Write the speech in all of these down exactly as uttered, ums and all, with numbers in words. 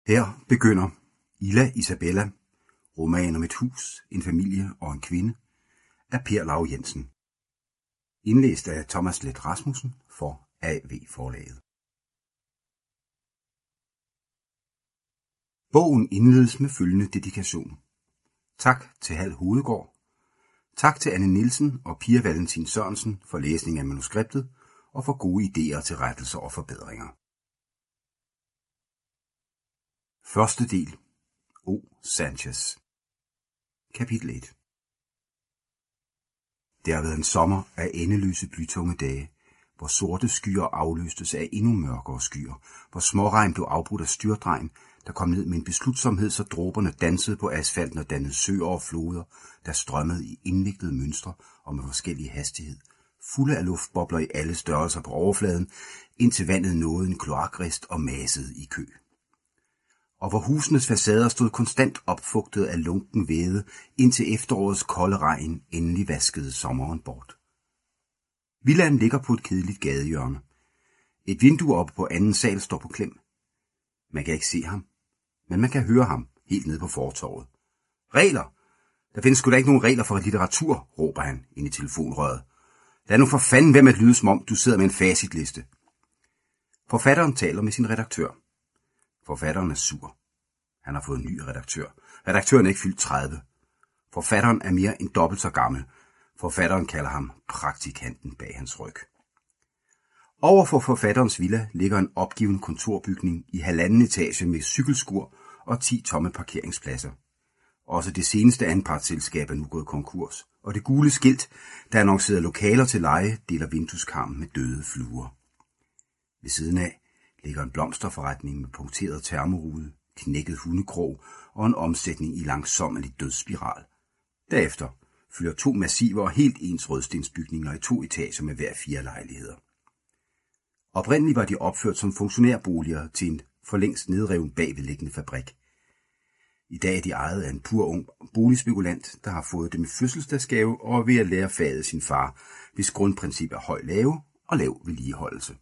Her begynder Illa Isabella, roman om et hus, en familie og en kvinde, af Per Lau Jensen. Indlæst af Thomas Leth Rasmussen for A V-forlaget. Bogen indledes med følgende dedikation. Tak til Hal Hovedgård. Tak til Anne Nielsen og Pia Valentin Sørensen for læsning af manuskriptet og for gode idéer til rettelser og forbedringer. Første del. O. Sanchez. Kapitel et. Det har været en sommer af endeløse blytunge dage, hvor sorte skyer afløstes af endnu mørkere skyer, hvor småregn blev afbrudt af styrtregn, der kom ned med en beslutsomhed, så dråberne dansede på asfalten og dannede søer og floder, der strømmede i indviklede mønstre og med forskellig hastighed, fulde af luftbobler i alle størrelser på overfladen, indtil vandet nåede en kloakrist og masede i kø. Og hvor husenes facader stod konstant opfugtet af lunken væde, indtil efterårets kolde regn endelig vaskede sommeren bort. Villaen ligger på et kedeligt gadehjørne. Et vindue oppe på anden sal står på klem. Man kan ikke se ham, men man kan høre ham helt nede på fortorvet. Regler! Der findes sgu da ikke nogen regler for litteratur, råber han ind i telefonrøret. Lad nu for fanden være med at lyde, som om du sidder med en facitliste. Forfatteren taler med sin redaktør. Forfatteren er sur. Han har fået en ny redaktør. Redaktøren er ikke fyldt tredive. Forfatteren er mere end dobbelt så gammel. Forfatteren kalder ham praktikanten bag hans ryg. Over for forfatterens villa ligger en opgiven kontorbygning i halvanden etage med cykelskur og ti tomme parkeringspladser. Også det seneste anpartsselskab er nu gået konkurs, og det gule skilt, der annoncerede lokaler til leje, deler vindueskarmen med døde fluer. Ved siden af ligger en blomsterforretning med punkteret termorude, knækket hundekrog og en omsætning i langsommeligt dødsspiral. Derefter følger to massive og helt ens rødstensbygninger i to etager med hver fire lejligheder. Oprindeligt var de opført som funktionærboliger til en for længst nedreven bagvedliggende fabrik. I dag er de ejet af en pur ung boligspekulant, der har fået dem i fødselsdagsgave og er ved at lære faget sin far, hvis grundprincip er høj lave og lav vedligeholdelse.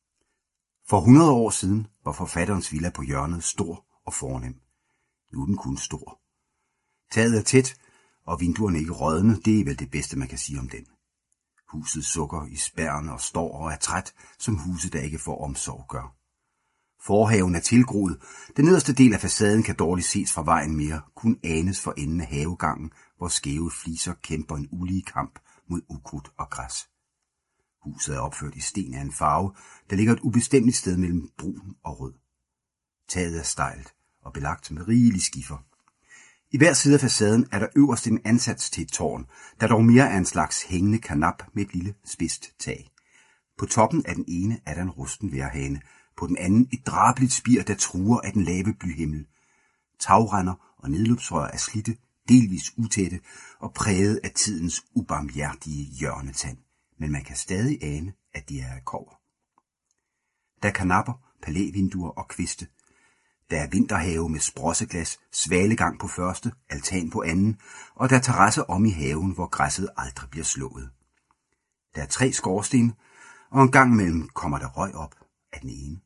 For hundrede år siden var forfatterens villa på hjørnet stor og fornem. Nu er den kun stor. Taget er tæt, og vinduerne ikke rådne, det er vel det bedste, man kan sige om den. Huset sukker i spærren og står og er træt, som huset, der ikke får omsorg gør. Forhaven er tilgroet. Den nederste del af facaden kan dårligt ses fra vejen mere, kun anes for enden af havegangen, hvor skæve fliser kæmper en ulige kamp mod ukrudt og græs. Huset er opført i sten af en farve, der ligger et ubestemmeligt sted mellem brun og rød. Taget er stejlt og belagt med rigelig skifer. I hver side af facaden er der øverst en ansats til et tårn, der dog mere er en slags hængende karnap med et lille spidst tag. På toppen af den ene er der en rusten vejrhane, på den anden et drabeligt spir, der truer af den lave blyhimmel. Tagrender og nedløbsrør er slidte, delvis utætte og præget af tidens ubarmhjertige hjørnetand, men man kan stadig ane, at de er af kobber. Der er karnapper, palævinduer og kviste. Der er vinterhave med sprosseglas, svalegang på første, altan på anden, og der er terrasse om i haven, hvor græsset aldrig bliver slået. Der er tre skorstene, og en gang imellem kommer der røg op af den ene.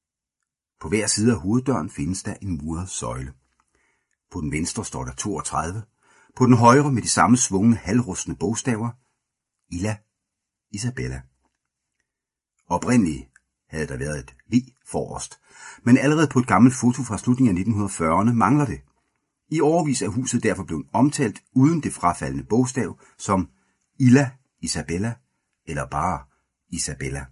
På hver side af hoveddøren findes der en muret søjle. På den venstre står der toogtredive, på den højre med de samme svungne halvrustne bogstaver, Illa Isabella. Oprindeligt havde der været et V forrest, men allerede på et gammelt foto fra slutningen af nitten fyrrerne mangler det. I årevis er huset derfor blevet omtalt uden det frafaldende bogstav som Illa Isabella eller bare Isabella.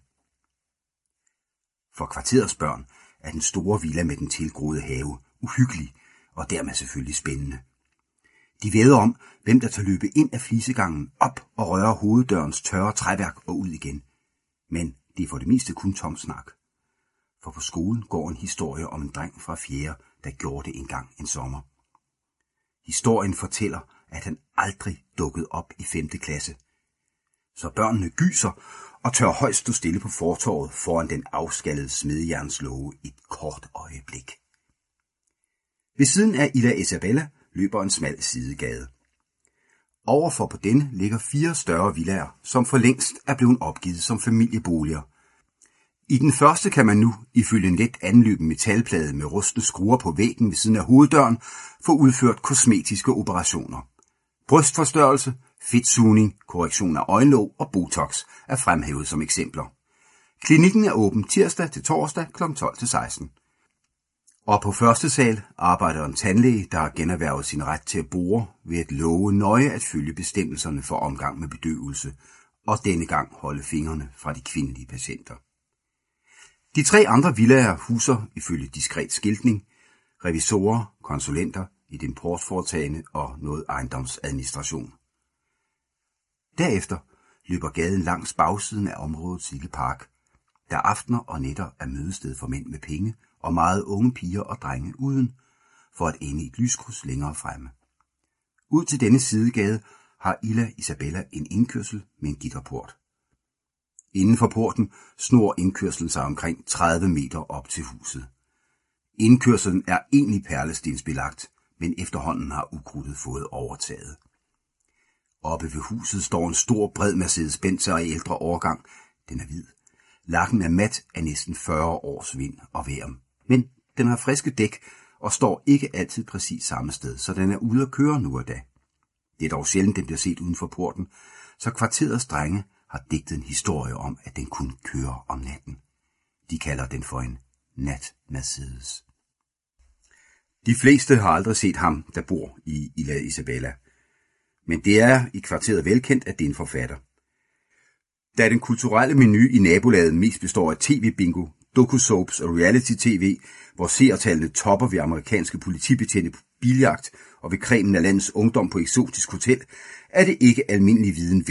For kvarterets børn er den store villa med den tilgroede have uhyggelig og dermed selvfølgelig spændende. De væder om, hvem der tager løbe ind af flisegangen, op og røre hoveddørens tørre træværk og ud igen. Men det er for det meste kun tom snak. For på skolen går en historie om en dreng fra fjerde, der gjorde det engang en sommer. Historien fortæller, at han aldrig dukkede op i femte klasse. Så børnene gyser og tør højst stå stille på fortorvet foran den afskallede smedjernslåge et kort øjeblik. Ved siden af Illa Isabella løber en smal sidegade. Overfor på denne ligger fire større villaer, som for længst er blevet opgivet som familieboliger. I den første kan man nu, ifølge en let anløben metalplade med rustne skruer på væggen ved siden af hoveddøren, få udført kosmetiske operationer. Brystforstørrelse, fedtsugning, korrektion af øjenlåg og botox er fremhævet som eksempler. Klinikken er åben tirsdag til torsdag kl. tolv til seksten. Og på første sal arbejder en tandlæge, der har generhvervet sin ret til at bore ved at love nøje at følge bestemmelserne for omgang med bedøvelse, og denne gang holde fingrene fra de kvindelige patienter. De tre andre villaer huser ifølge diskret skiltning revisorer, konsulenter, et importforetagende og noget ejendomsadministration. Derefter løber gaden langs bagsiden af området Sigge Park, der aftener og nætter er mødested for mænd med penge og meget unge piger og drenge uden, for at ende i et lyskryds længere fremme. Ud til denne sidegade har Illa Isabella en indkørsel med en gitterport. Inden for porten snor indkørslen sig omkring tredive meter op til huset. Indkørslen er egentlig perlestensbelagt, men efterhånden har ukrudtet fået overtaget. Oppe ved huset står en stor bred Mercedes-Benz af ældre årgang. Den er hvid. Lakken er mat af næsten fyrre års vind og vejr, men den har friske dæk og står ikke altid præcis samme sted, så den er ude at køre nu og da. Det er dog sjældent, den bliver set uden for porten, så kvarterets drenge har digtet en historie om, at den kunne køre om natten. De kalder den for en nat-Mercedes. De fleste har aldrig set ham, der bor i Illa Isabella, men det er i kvarteret velkendt, at det er en forfatter. Da den kulturelle menu i nabolaget mest består af tv-bingo, doku-soaps og reality-tv, hvor seertallene topper ved amerikanske politibetjente på biljagt og ved cremen af landets ungdom på eksotisk hotel, er det ikke almindelig viden